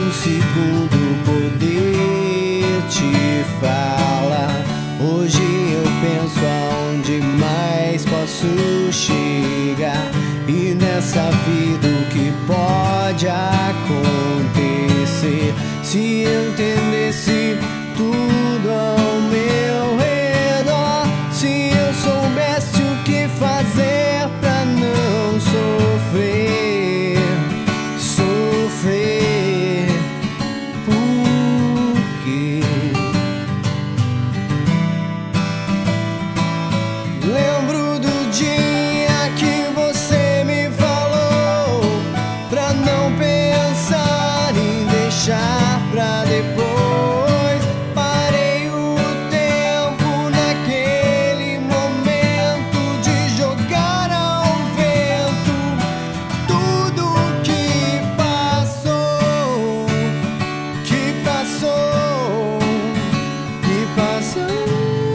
um segundo poder te falar. Hoje eu penso aonde mais posso chegar, e nessa vida o que pode acontecer se eu entendesse tudo ao meu redor. Se eu soubesse o que fazer pra não sofrer, sofrer. Por quê? Lembro do dia que você me falou pra não pensar em deixar pra depois. Parei o tempo naquele momento de jogar ao vento tudo que passou, que passou, que passou.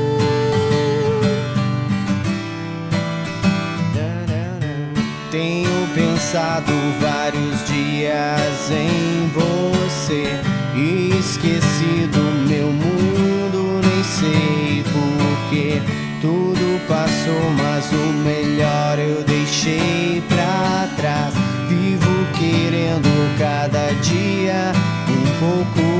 Tenho pensado vários dias em você e esquecido meu mundo, nem sei porquê. Tudo passou, mas o melhor eu deixei pra trás. Vivo querendo cada dia um pouco